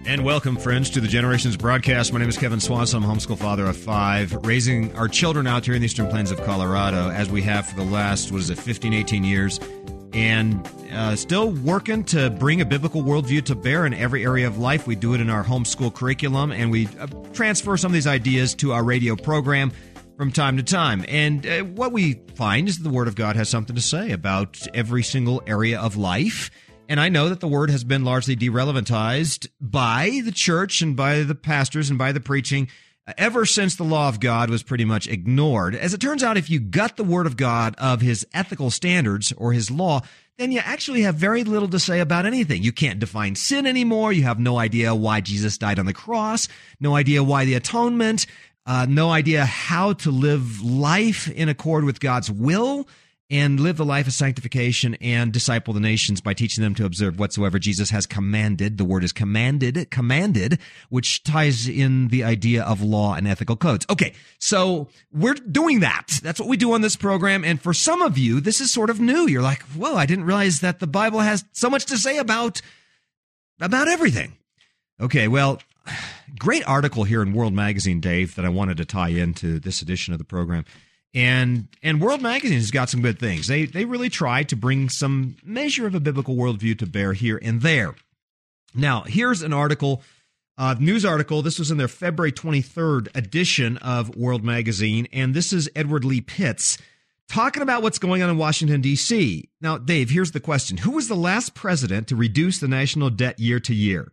And welcome, friends, to the Generations broadcast. My name is Kevin Swanson. I'm a homeschool father of 5, raising our children out here in the eastern plains of Colorado, as we have for the last, 15, 18 years, and still working to bring a biblical worldview to bear in every area of life. We do it in our homeschool curriculum, and we transfer some of these ideas to our radio program from time to time. And what we find is that the Word of God has something to say about every single area of life. And I know that the Word has been largely derelevantized by the church and by the pastors and by the preaching ever since the law of God was pretty much ignored. As it turns out, if you gut the Word of God of His ethical standards or His law, then you actually have very little to say about anything. You can't define sin anymore. You have no idea why Jesus died on the cross, no idea why the atonement, no idea how to live life in accord with God's will, and live the life of sanctification and disciple the nations by teaching them to observe whatsoever Jesus has commanded. The word is commanded, which ties in the idea of law and ethical codes. Okay, so we're doing that. That's what we do on this program. And for some of you, this is sort of new. You're like, whoa, I didn't realize that the Bible has so much to say about everything. Okay, well, great article here in World Magazine, Dave, that I wanted to tie into this edition of the program. And World Magazine has got some good things. They really try to bring some measure of a biblical worldview to bear here and there. Now, here's an article, news article. This was in their February 23rd edition of World Magazine, and this is Edward Lee Pitts talking about what's going on in Washington, D.C. Now, Dave, here's the question. Who was the last president to reduce the national debt year to year?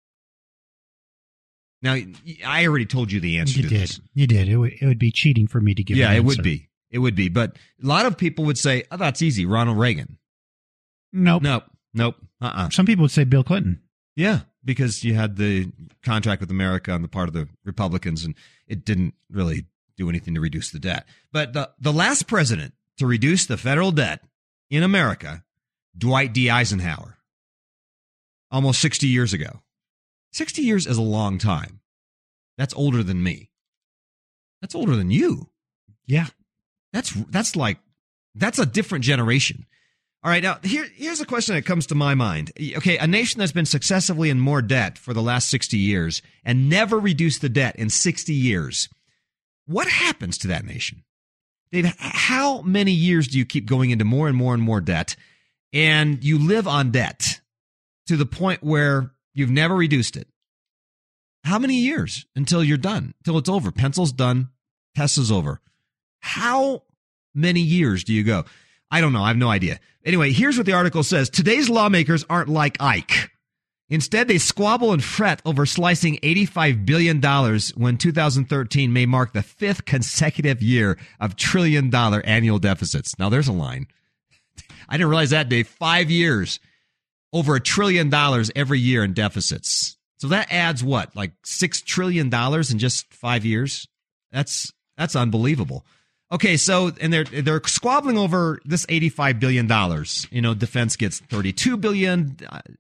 Now, I already told you the answer to this. You did. It would be cheating for me to give you an answer. Yeah, it would be. But a lot of people would say, oh, that's easy, Ronald Reagan. Nope. Some people would say Bill Clinton. Yeah, because you had the contract with America on the part of the Republicans, and it didn't really do anything to reduce the debt. But the last president to reduce the federal debt in America, Dwight D. Eisenhower, almost 60 years ago. 60 years is a long time. That's older than me. That's older than you. Yeah. That's a different generation. All right, now here's a question that comes to my mind. Okay, a nation that's been successively in more debt for the last 60 years and never reduced the debt in 60 years. What happens to that nation? Dave, how many years do you keep going into more and more and more debt, and you live on debt to the point where you've never reduced it? How many years until you're done, until it's over? Pencil's done, test is over. How many years do you go? I don't know. I have no idea. Anyway, here's what the article says. Today's lawmakers aren't like Ike. Instead, they squabble and fret over slicing $85 billion when 2013 may mark the 5th consecutive year of trillion-dollar annual deficits. Now, there's a line. I didn't realize that, Dave. 5 years. Over $1 trillion every year in deficits. So that adds what, like $6 trillion in just 5 years? That's unbelievable. Okay, so and they're squabbling over this $85 billion. You know, defense gets $32 billion.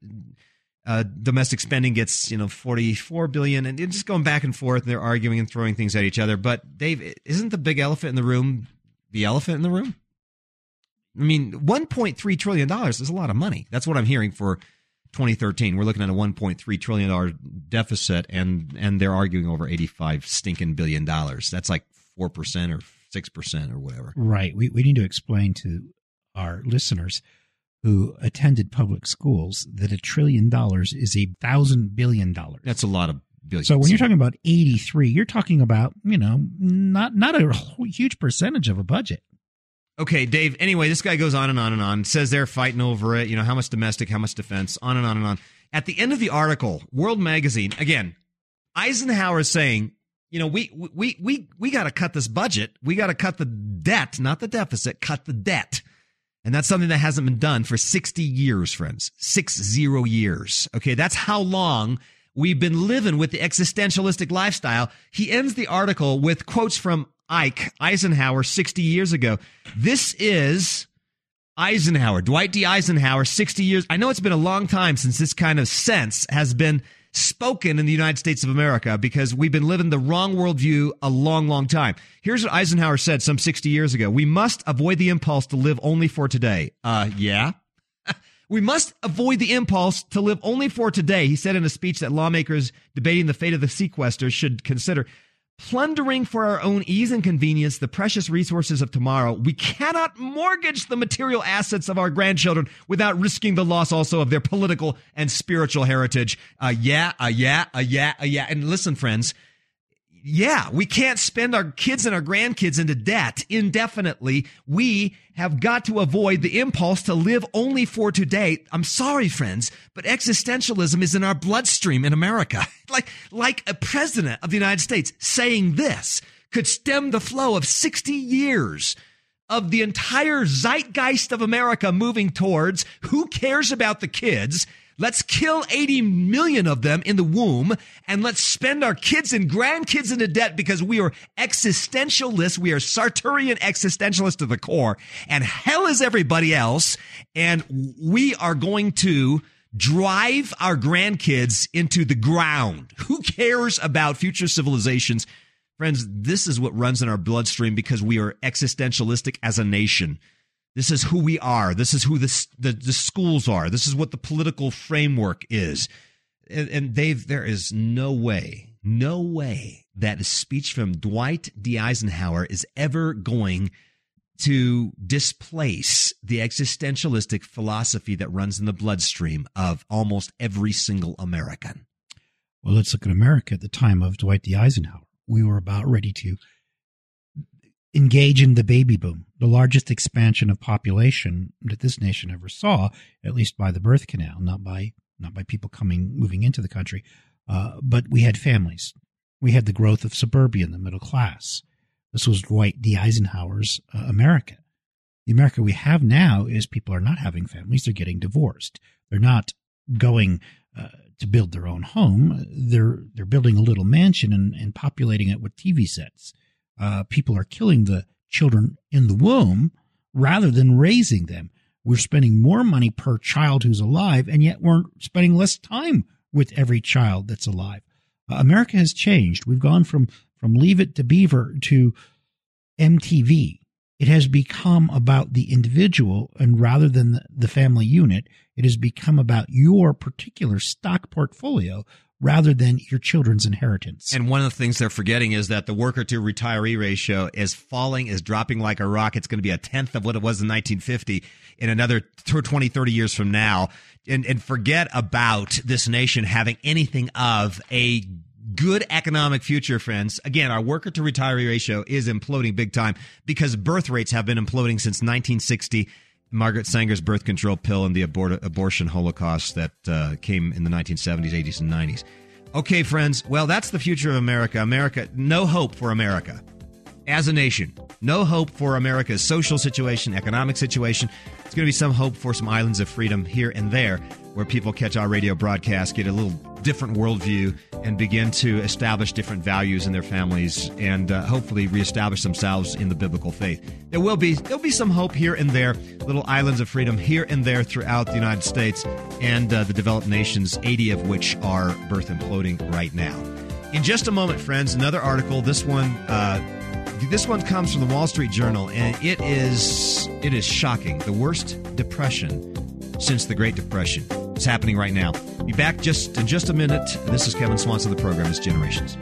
Domestic spending gets, $44 billion, and just going back and forth. And they're arguing and throwing things at each other. But Dave, isn't the big elephant in the room the elephant in the room? I mean, $1.3 trillion is a lot of money. That's what I'm hearing for 2013. We're looking at a $1.3 trillion deficit, and they're arguing over $85 stinking billion. That's like 4% or 6% or whatever. Right. We need to explain to our listeners who attended public schools that $1 trillion is $1,000 billion. That's a lot of billions. So when you're talking about 83, you're talking about, not a huge percentage of a budget. Okay, Dave, anyway, this guy goes on and on and on, says they're fighting over it, how much domestic, how much defense, on and on and on. At the end of the article, World Magazine, again, Eisenhower is saying, we got to cut this budget. We got to cut the debt, not the deficit, cut the debt. And that's something that hasn't been done for 60 years, friends. 60 years. Okay, that's how long we've been living with the existentialistic lifestyle. He ends the article with quotes from Eisenhower 60 years ago. This is Eisenhower, Dwight D. Eisenhower, 60 years. I know it's been a long time since this kind of sense has been spoken in the United States of America because we've been living the wrong worldview a long, long time. Here's what Eisenhower said some 60 years ago. We must avoid the impulse to live only for today. Yeah. We must avoid the impulse to live only for today, he said in a speech that lawmakers debating the fate of the sequester should consider. Plundering for our own ease and convenience the precious resources of tomorrow, we cannot mortgage the material assets of our grandchildren without risking the loss also of their political and spiritual heritage. Yeah. And listen, friends, yeah, we can't spend our kids and our grandkids into debt indefinitely. We have got to avoid the impulse to live only for today. I'm sorry, friends, but existentialism is in our bloodstream in America. Like a president of the United States saying this could stem the flow of 60 years of the entire zeitgeist of America moving towards who cares about the kids? Let's kill 80 million of them in the womb, and let's spend our kids and grandkids into debt because we are existentialists. We are Sartrean existentialists to the core, and hell is everybody else. And we are going to drive our grandkids into the ground. Who cares about future civilizations? Friends, this is what runs in our bloodstream because we are existentialistic as a nation. This is who we are. This is who the schools are. This is what the political framework is. And there is no way that a speech from Dwight D. Eisenhower is ever going to displace the existentialistic philosophy that runs in the bloodstream of almost every single American. Well, let's look at America at the time of Dwight D. Eisenhower. We were about ready to engage in the baby boom, the largest expansion of population that this nation ever saw, at least by the birth canal, not by people moving into the country. But we had families. We had the growth of suburbia in the middle class. This was Dwight D. Eisenhower's America. The America we have now is people are not having families. They're getting divorced. They're not going to build their own home. They're building a little mansion and populating it with TV sets. People are killing the children in the womb rather than raising them. We're spending more money per child who's alive, and yet we're spending less time with every child that's alive. America has changed. We've gone from Leave It to Beaver to MTV. It has become about the individual, and rather than the family unit, it has become about your particular stock portfolio rather than your children's inheritance. And one of the things they're forgetting is that the worker to retiree ratio is dropping like a rock. It's going to be a tenth of what it was in 1950 in another 20, 30 years from now. And forget about this nation having anything of a good economic future, friends. Again, our worker to retiree ratio is imploding big time because birth rates have been imploding since 1960. Margaret Sanger's birth control pill and the abortion holocaust that came in the 1970s, 80s, and 90s. Okay, friends, well, that's the future of America. America, no hope for America as a nation. No hope for America's social situation, economic situation. It's going to be some hope for some islands of freedom here and there where people catch our radio broadcast, get a little different worldview, and begin to establish different values in their families and hopefully reestablish themselves in the biblical faith. There'll be some hope here and there, little islands of freedom here and there throughout the United States and the developed nations, 80 of which are birth imploding right now. In just a moment, friends, another article. This one comes from the Wall Street Journal, and it is shocking. The worst depression since the Great Depression. It's happening right now. Be back in just a minute. This is Kevin Swanson. The program is Generations.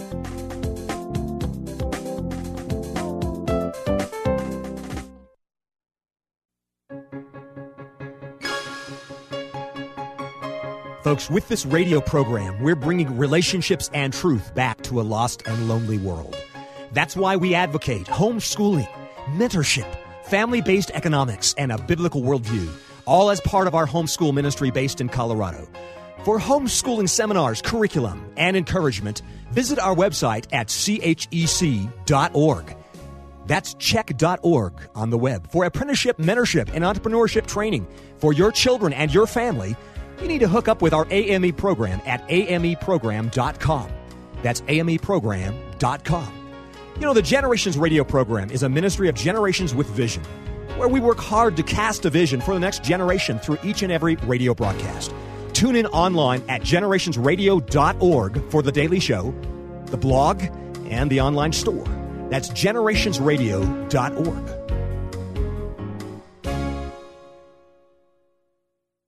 Folks, with this radio program, we're bringing relationships and truth back to a lost and lonely world. That's why we advocate homeschooling, mentorship, family-based economics, and a biblical worldview, all as part of our homeschool ministry based in Colorado. For homeschooling seminars, curriculum, and encouragement, visit our website at chec.org. That's check.org on the web. For apprenticeship, mentorship, and entrepreneurship training for your children and your family, you need to hook up with our AME program at ameprogram.com. That's ameprogram.com. You know, the Generations radio program is a ministry of generations with vision, where we work hard to cast a vision for the next generation through each and every radio broadcast. Tune in online at generationsradio.org for the daily show, the blog, and the online store. That's generationsradio.org.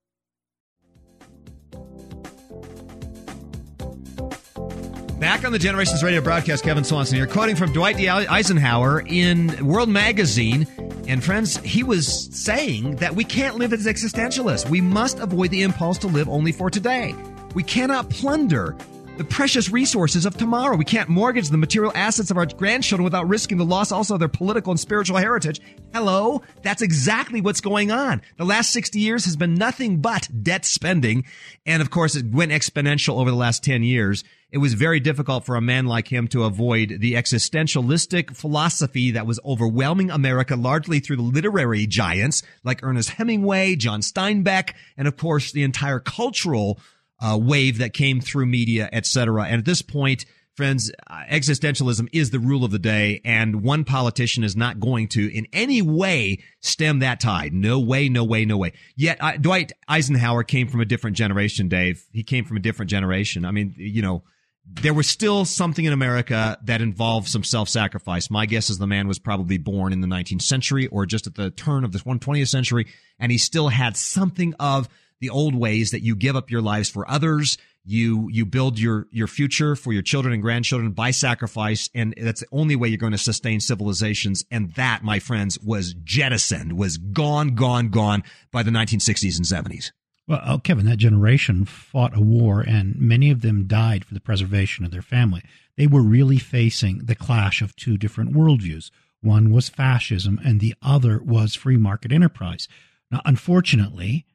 Back on the Generations Radio broadcast, Kevin Swanson here, quoting from Dwight D. Eisenhower in World Magazine. And friends, he was saying that we can't live as existentialists. We must avoid the impulse to live only for today. We cannot plunder the precious resources of tomorrow. We can't mortgage the material assets of our grandchildren without risking the loss also of their political and spiritual heritage. Hello? That's exactly what's going on. The last 60 years has been nothing but debt spending. And of course, it went exponential over the last 10 years. It was very difficult for a man like him to avoid the existentialistic philosophy that was overwhelming America, largely through the literary giants like Ernest Hemingway, John Steinbeck, and of course, the entire cultural wave that came through media, etc. And at this point, friends, existentialism is the rule of the day, and one politician is not going to in any way stem that tide. No way, no way, no way. Yet Dwight Eisenhower came from a different generation, Dave. He came from a different generation. I mean, you know, there was still something in America that involved some self-sacrifice. My guess is the man was probably born in the 19th century or just at the turn of the 20th century, and he still had something of the old ways that you give up your lives for others. You build your future for your children and grandchildren by sacrifice. And that's the only way you're going to sustain civilizations. And that, my friends, was jettisoned, was gone by the 1960s and 70s. Well, Kevin, that generation fought a war, and many of them died for the preservation of their family. They were really facing the clash of two different worldviews. One was fascism, and the other was free market enterprise. Now, unfortunately,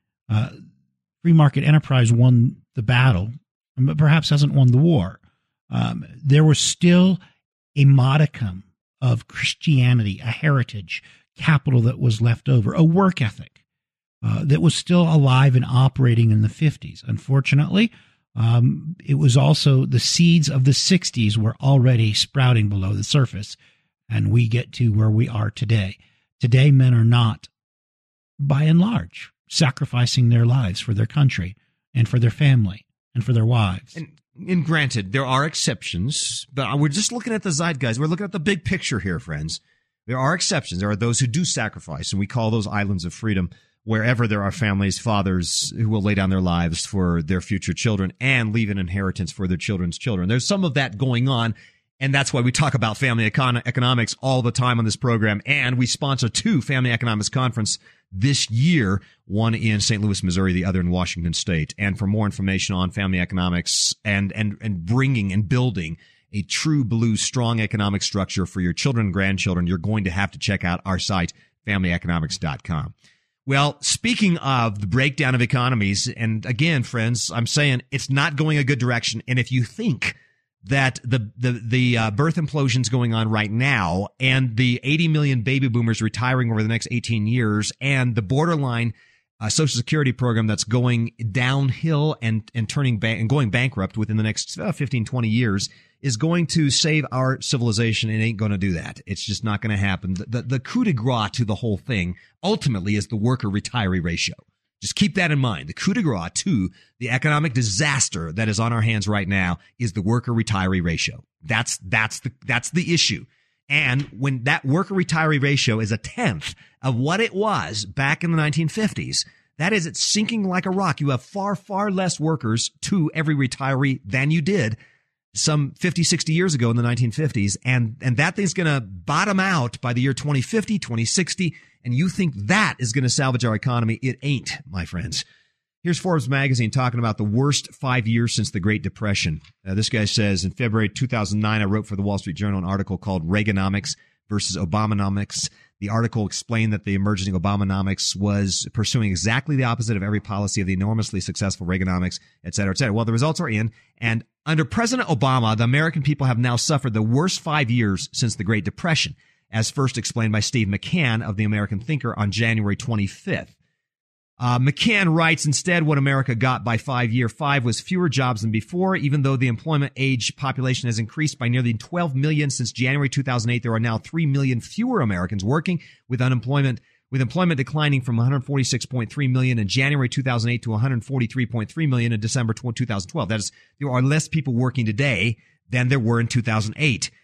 free market enterprise won the battle, but perhaps hasn't won the war. There was still a modicum of Christianity, a heritage, capital that was left over, a work ethic that was still alive and operating in the 50s. Unfortunately, it was also the seeds of the 60s were already sprouting below the surface, and we get to where we are today. Today, men are not, by and large, sacrificing their lives for their country and for their family and for their wives. And granted, there are exceptions, but we're just looking at the zeitgeist. We're looking at the big picture here, friends. There are exceptions. There are those who do sacrifice, and we call those islands of freedom, wherever there are families, fathers who will lay down their lives for their future children and leave an inheritance for their children's children. There's some of that going on, and that's why we talk about family economics all the time on this program. And we sponsor 2 family economics conferences this year, one in St. Louis, Missouri, the other in Washington State. And for more information on family economics and bringing and building a true blue, strong economic structure for your children and grandchildren, you're going to have to check out our site, familyeconomics.com. Well, speaking of the breakdown of economies, and again, friends, I'm saying it's not going a good direction. And if you think that the birth implosions going on right now and the 80 million baby boomers retiring over the next 18 years and the borderline Social Security program that's going downhill and going bankrupt within the next 15, 20 years is going to save our civilization, it ain't going to do that. It's just not going to happen. The coup de grace to the whole thing ultimately is the worker-retiree ratio. Just keep that in mind. The coup de grace to the economic disaster that is on our hands right now is the worker-retiree ratio. That's the issue. And when that worker-retiree ratio is a tenth of what it was back in the 1950s, that is, it's sinking like a rock. You have far, far less workers to every retiree than you did some 50, 60 years ago in the 1950s. And that thing's going to bottom out by the year 2050, 2060. And you think that is going to salvage our economy. It ain't, my friends. Here's Forbes magazine talking about the worst 5 years since the Great Depression. This guy says, in February 2009, I wrote for the Wall Street Journal an article called Reaganomics versus Obamanomics. The article explained that the emerging Obamanomics was pursuing exactly the opposite of every policy of the enormously successful Reaganomics, et cetera, et cetera. Well, the results are in. And under President Obama, the American people have now suffered the worst 5 years since the Great Depression, as first explained by Steve McCann of the American Thinker on January 25th. McCann writes, instead, what America got by 5 was fewer jobs than before. Even though the employment age population has increased by nearly 12 million since January 2008, there are now 3 million fewer Americans working, with employment declining from 146.3 million in January 2008 to 143.3 million in December 2012. That is, there are less people working today than there were in 2008.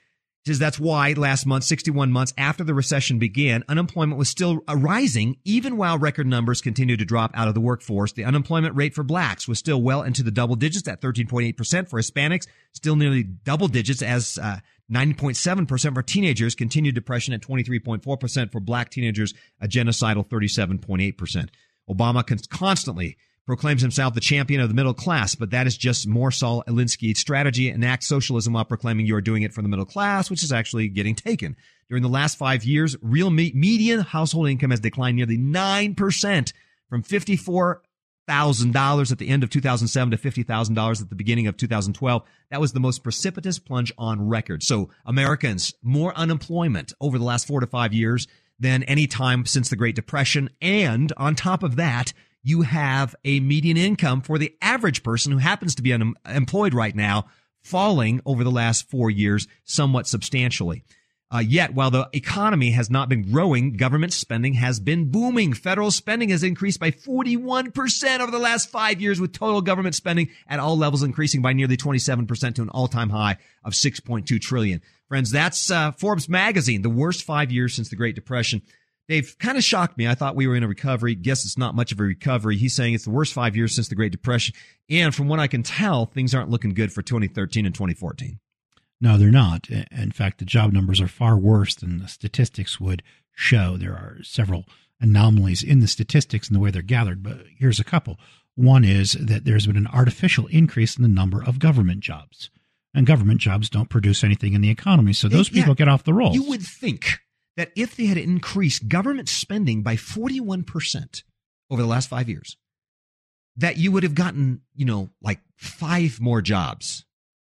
Says that's why last month, 61 months after the recession began, unemployment was still rising, even while record numbers continued to drop out of the workforce. The unemployment rate for blacks was still well into the double digits at 13.8%. For Hispanics, still nearly double digits as 9.7% for teenagers. Continued depression at 23.4%. For black teenagers, a genocidal 37.8%. Obama constantly proclaims himself the champion of the middle class, but that is just more Saul Alinsky's strategy, enact socialism while proclaiming you are doing it for the middle class, which is actually getting taken. During the last 5 years, real median household income has declined nearly 9% from $54,000 at the end of 2007 to $50,000 at the beginning of 2012. That was the most precipitous plunge on record. So Americans, more unemployment over the last 4 to 5 years than any time since the Great Depression. And on top of that, you have a median income for the average person who happens to be unemployed right now falling over the last 4 years somewhat substantially. Yet, while the economy has not been growing, government spending has been booming. Federal spending has increased by 41% over the last 5 years, with total government spending at all levels increasing by nearly 27% to an all-time high of $6.2 trillion. Friends, that's Forbes magazine, the worst 5 years since the Great Depression. They've kind of shocked me. I thought we were in a recovery. Guess it's not much of a recovery. He's saying it's the worst 5 years since the Great Depression. And from what I can tell, things aren't looking good for 2013 and 2014. No, they're not. In fact, the job numbers are far worse than the statistics would show. There are several anomalies in the statistics and the way they're gathered, but here's a couple. One is that there's been an artificial increase in the number of government jobs. And government jobs don't produce anything in the economy, so those people get off the rolls. You would think that if they had increased government spending by 41% over the last 5 years, that you would have gotten, like 5 more jobs.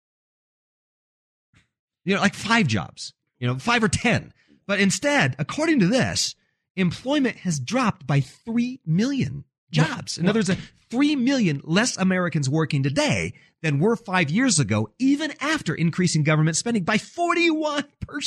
Like 5 jobs, 5 or 10. But instead, according to this, employment has dropped by 3 million jobs. In other words, 3 million less Americans working today than were 5 years ago, even after increasing government spending by 41%.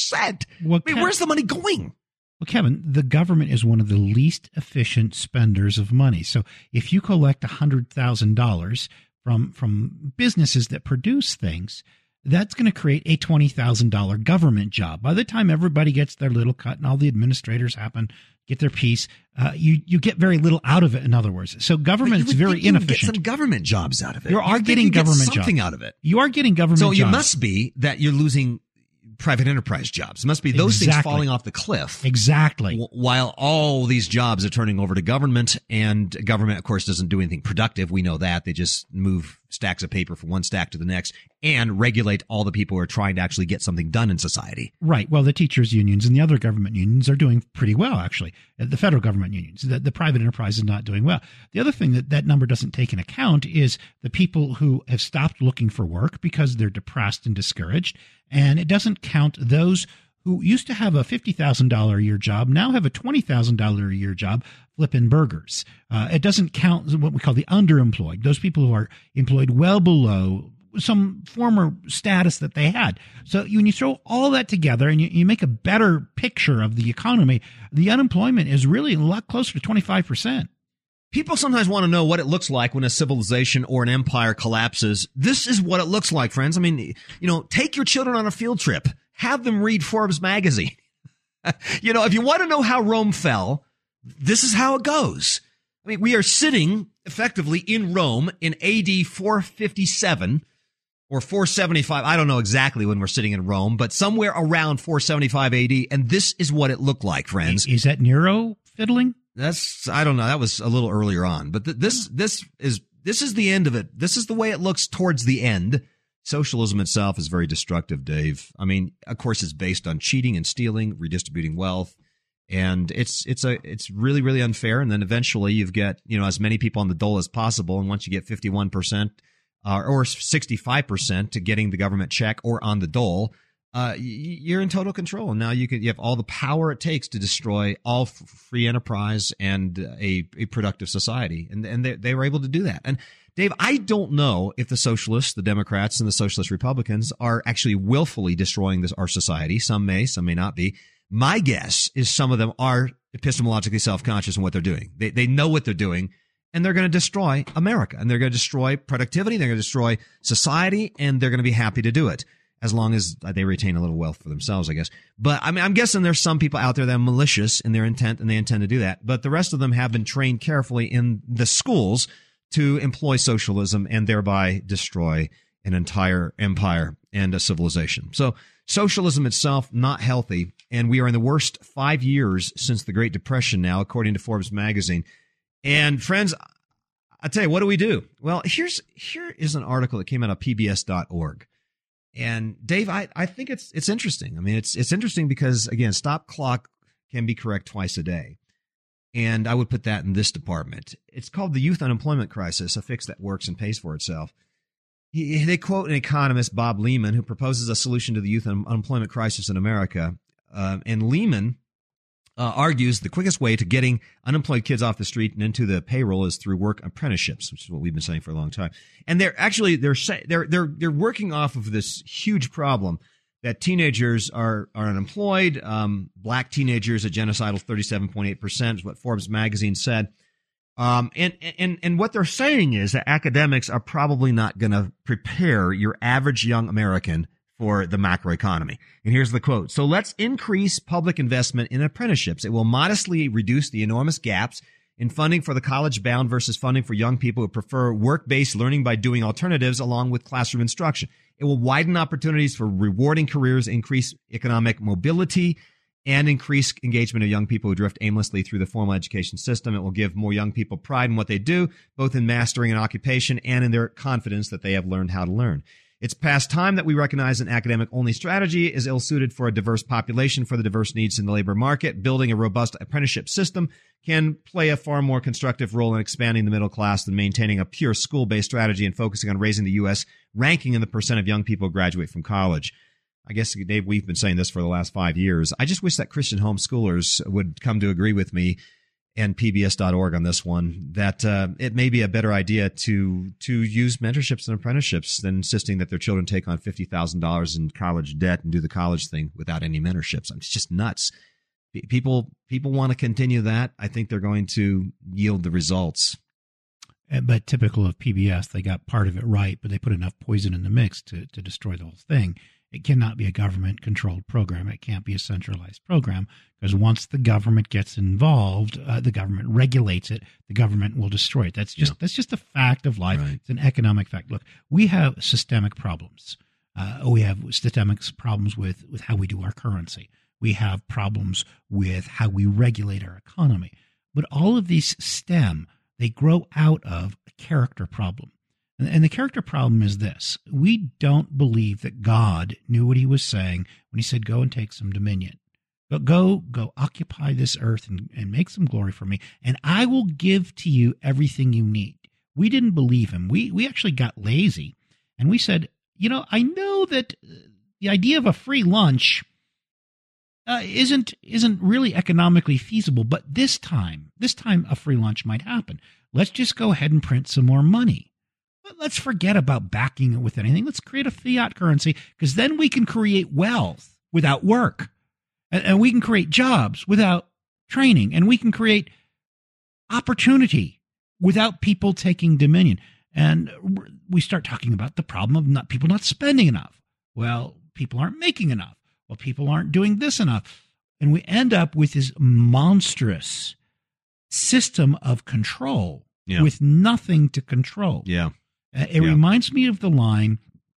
Where's the money going? Well, Kevin, the government is one of the least efficient spenders of money. So if you collect $100,000 from businesses that produce things, that's going to create a $20,000 government job. By the time everybody gets their little cut and all the administrators get their piece, you get very little out of it, in other words. So government is very inefficient. You get some government jobs out of it. You are getting government jobs. Something out of it. You are getting government jobs. So it must be that you're losing private enterprise jobs. It must be those things falling off the cliff. Exactly. While all these jobs are turning over to government, and government, of course, doesn't do anything productive. We know that. They just move stacks of paper from one stack to the next and regulate all the people who are trying to actually get something done in society. Right. Well, the teachers' unions and the other government unions are doing pretty well, actually. The federal government unions. The private enterprise is not doing well. The other thing that number doesn't take into account is the people who have stopped looking for work because they're depressed and discouraged. And it doesn't count those who used to have a $50,000 a year job, now have a $20,000 a year job flipping burgers. It doesn't count what we call the underemployed, those people who are employed well below some former status that they had. So when you throw all that together and you make a better picture of the economy, the unemployment is really a lot closer to 25%. People sometimes want to know what it looks like when a civilization or an empire collapses. This is what it looks like, friends. I mean, take your children on a field trip. Have them read Forbes magazine. If you want to know how Rome fell, this is how it goes. I mean, we are sitting effectively in Rome in AD 457 or 475. I don't know exactly when we're sitting in Rome, but somewhere around 475 AD. And this is what it looked like, friends. Is that Nero fiddling? I don't know. That was a little earlier on, but this is the end of it. This is the way it looks towards the end. Socialism itself is very destructive, Dave. I mean, of course, it's based on cheating and stealing, redistributing wealth, and it's really, really unfair. And then eventually you've got, as many people on the dole as possible. And once you get 51% or 65% to getting the government check or on the dole, you're in total control. And now you have all the power it takes to destroy all free enterprise and a productive society. And they were able to do that. And Dave, I don't know if the socialists, the Democrats and the socialist Republicans are actually willfully destroying our society. Some may not be. My guess is some of them are epistemologically self-conscious in what they're doing. They know what they're doing, and they're going to destroy America, and they're going to destroy productivity. They're going to destroy society, and they're going to be happy to do it. as long as they retain a little wealth for themselves, I guess. But I mean, I'm guessing there's some people out there that are malicious in their intent, and they intend to do that. But the rest of them have been trained carefully in the schools to employ socialism and thereby destroy an entire empire and a civilization. So socialism itself, not healthy. And we are in the worst 5 years since the Great Depression now, according to Forbes magazine. And friends, I tell you, what do we do? Well, here is an article that came out of PBS.org. And Dave, I think it's interesting. I mean, it's interesting because, again, stop clock can be correct twice a day. And I would put that in this department. It's called the Youth Unemployment Crisis, a fix that works and pays for itself. They quote an economist, Bob Lehman, who proposes a solution to the youth unemployment crisis in America. And Lehman argues the quickest way to getting unemployed kids off the street and into the payroll is through work apprenticeships, which is what we've been saying for a long time. And they're working off of this huge problem that teenagers are unemployed. Black teenagers, a genocidal 37.8% is what Forbes magazine said. And what they're saying is that academics are probably not going to prepare your average young American for the macroeconomy. And here's the quote. So let's increase public investment in apprenticeships. It will modestly reduce the enormous gaps in funding for the college-bound versus funding for young people who prefer work-based learning by doing alternatives along with classroom instruction. It will widen opportunities for rewarding careers, increase economic mobility, and increase engagement of young people who drift aimlessly through the formal education system. It will give more young people pride in what they do, both in mastering an occupation and in their confidence that they have learned how to learn. It's past time that we recognize an academic-only strategy is ill-suited for a diverse population for the diverse needs in the labor market. Building a robust apprenticeship system can play a far more constructive role in expanding the middle class than maintaining a pure school-based strategy and focusing on raising the U.S. ranking in the percent of young people who graduate from college. I guess, Dave, we've been saying this for the last 5 years. I just wish that Christian homeschoolers would come to agree with me and PBS.org on this one, that it may be a better idea to use mentorships and apprenticeships than insisting that their children take on $50,000 in college debt and do the college thing without any mentorships. It's just nuts. People want to continue that. I think they're going to yield the results. But typical of PBS, they got part of it right, but they put enough poison in the mix to destroy the whole thing. It cannot be a government-controlled program. It can't be a centralized program, because once the government gets involved, the government regulates it. The government will destroy it. That's just a fact of life. Right. It's an economic fact. Look, we have systemic problems. We have systemic problems with how we do our currency. We have problems with how we regulate our economy. But all of these they grow out of a character problem. And the character problem is this. We don't believe that God knew what he was saying when he said, go and take some dominion. Go occupy this earth and make some glory for me, and I will give to you everything you need. We didn't believe him. We actually got lazy, and we said, I know that the idea of a free lunch isn't really economically feasible, but this time a free lunch might happen. Let's just go ahead and print some more money. Let's forget about backing it with anything. Let's create a fiat currency, because then we can create wealth without work, and we can create jobs without training, and we can create opportunity without people taking dominion. And we start talking about the problem of people not spending enough. Well, people aren't making enough. Well, people aren't doing this enough. And we end up with this monstrous system of control with nothing to control. Yeah. It reminds me of the line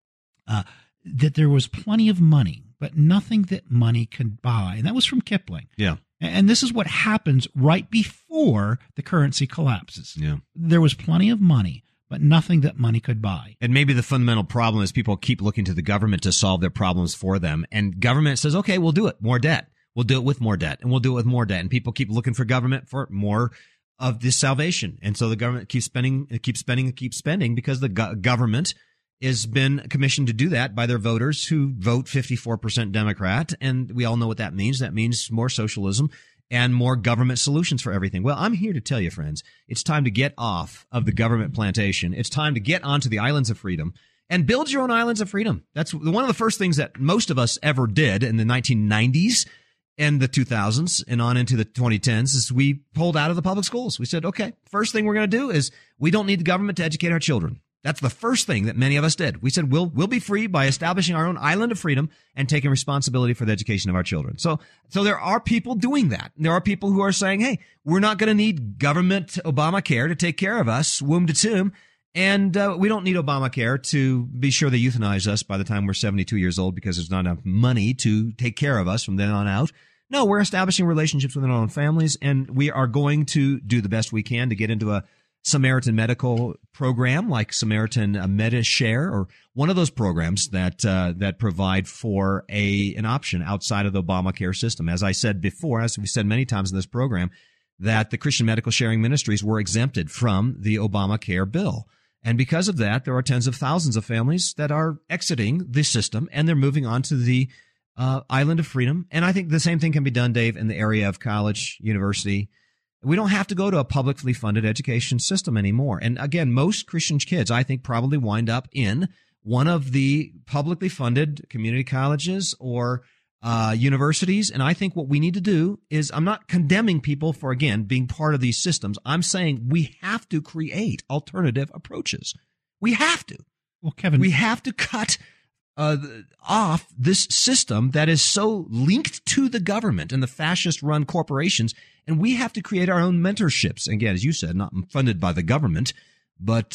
that there was plenty of money, but nothing that money could buy. And that was from Kipling. Yeah. And this is what happens right before the currency collapses. Yeah. There was plenty of money, but nothing that money could buy. And maybe the fundamental problem is people keep looking to the government to solve their problems for them. And government says, okay, we'll do it. More debt. We'll do it with more debt. And we'll do it with more debt. And people keep looking for government for more of this salvation. And so the government keeps spending because the government has been commissioned to do that by their voters who vote 54% Democrat. And we all know what that means. That means more socialism and more government solutions for everything. Well, I'm here to tell you, friends, it's time to get off of the government plantation. It's time to get onto the islands of freedom and build your own islands of freedom. That's one of the first things that most of us ever did in the 1990s. And the 2000s and on into the 2010s is we pulled out of the public schools. We said, okay, first thing we're going to do is we don't need the government to educate our children. That's the first thing that many of us did. We said, we'll be free by establishing our own island of freedom and taking responsibility for the education of our children. So there are people doing that. There are people who are saying, hey, we're not going to need government Obamacare to take care of us, womb to tomb. And we don't need Obamacare to be sure they euthanize us by the time we're 72 years old because there's not enough money to take care of us from then on out. No, we're establishing relationships within our own families, and we are going to do the best we can to get into a Samaritan medical program like Samaritan MediShare, or one of those programs that provide for an option outside of the Obamacare system. As I said before, as we said many times in this program, that the Christian medical sharing ministries were exempted from the Obamacare bill. And because of that, there are tens of thousands of families that are exiting the system, and they're moving on to the island of freedom. And I think the same thing can be done, Dave, in the area of college, university. We don't have to go to a publicly funded education system anymore. And again, most Christian kids, I think, probably wind up in one of the publicly funded community colleges or universities. And I think what we need to do is, I'm not condemning people for, again, being part of these systems. I'm saying we have to create alternative approaches. We have to. Well, Kevin, we have to cut off this system that is so linked to the government and the fascist-run corporations, and we have to create our own mentorships. Again, as you said, not funded by the government, but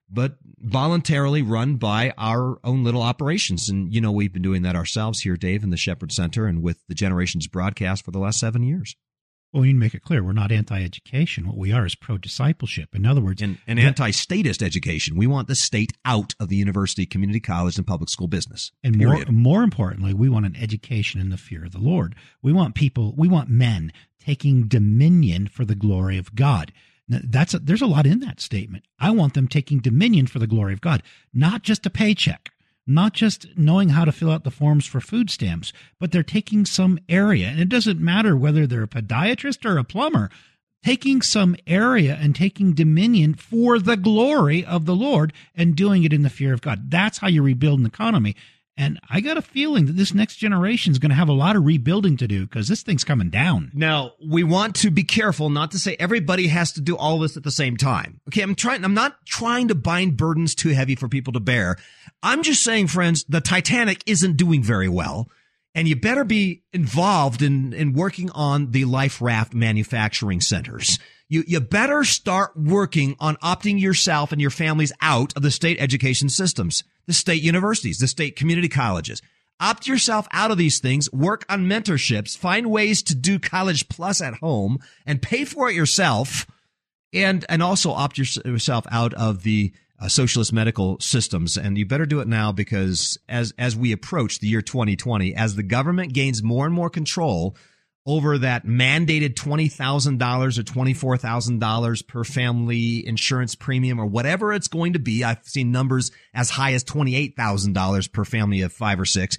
voluntarily run by our own little operations. And, you know, we've been doing that ourselves here, Dave, in the Shepherd Center and with the Generations broadcast for the last 7 years. Well, we need to make it clear, we're not anti-education. What we are is pro-discipleship. In other words, and anti-statist education. We want the state out of the university, community college, and public school business. And more importantly, we want an education in the fear of the Lord. We want men taking dominion for the glory of God. Now, there's a lot in that statement. I want them taking dominion for the glory of God, not just a paycheck, not just knowing how to fill out the forms for food stamps, but they're taking some area. And it doesn't matter whether they're a podiatrist or a plumber, taking some area and taking dominion for the glory of the Lord and doing it in the fear of God. That's how you rebuild an economy. And I got a feeling that this next generation is going to have a lot of rebuilding to do because this thing's coming down. Now, we want to be careful not to say everybody has to do all this at the same time. Okay, I'm not trying to bind burdens too heavy for people to bear. I'm just saying, friends, the Titanic isn't doing very well, and you better be involved in working on the life raft manufacturing centers. You better start working on opting yourself and your families out of the state education systems, the state universities, the state community colleges. Opt yourself out of these things, work on mentorships, find ways to do College Plus at home and pay for it yourself, and also opt yourself out of the socialist medical systems. And you better do it now, because as we approach the year 2020, as the government gains more and more control over that mandated $20,000 or $24,000 per family insurance premium or whatever it's going to be. I've seen numbers as high as $28,000 per family of 5 or 6.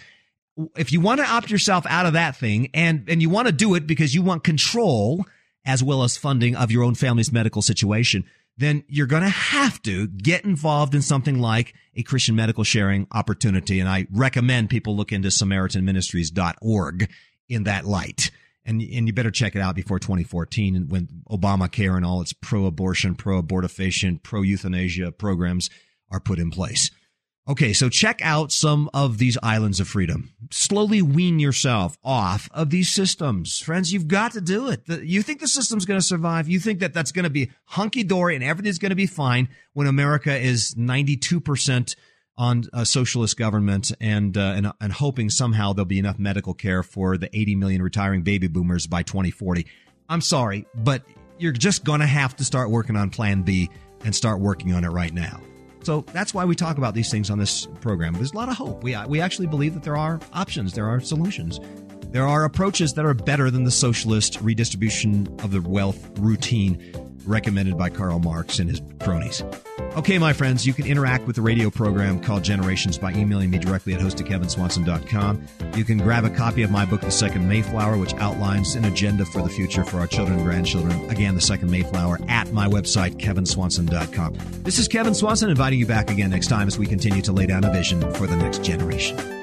If you want to opt yourself out of that thing and you want to do it because you want control as well as funding of your own family's medical situation, then you're going to have to get involved in something like a Christian medical sharing opportunity. And I recommend people look into SamaritanMinistries.org in that light. And you better check it out before 2014, when Obamacare and all its pro-abortion, pro-abortifacient, pro-euthanasia programs are put in place. Okay, so check out some of these islands of freedom. Slowly wean yourself off of these systems. Friends, you've got to do it. You think the system's going to survive? You think that that's going to be hunky-dory and everything's going to be fine when America is 92% on a socialist government and hoping somehow there'll be enough medical care for the 80 million retiring baby boomers by 2040. I'm sorry, but you're just going to have to start working on Plan B and start working on it right now. So that's why we talk about these things on this program. There's a lot of hope. We actually believe that there are options, there are solutions. There are approaches that are better than the socialist redistribution of the wealth routine recommended by Karl Marx and his cronies. Okay, my friends, you can interact with the radio program called Generations by emailing me directly at host@kevinswanson.com. You can grab a copy of my book, The Second Mayflower, which outlines an agenda for the future for our children and grandchildren. Again, The Second Mayflower, at my website, kevinswanson.com. This is Kevin Swanson inviting you back again next time as we continue to lay down a vision for the next generation.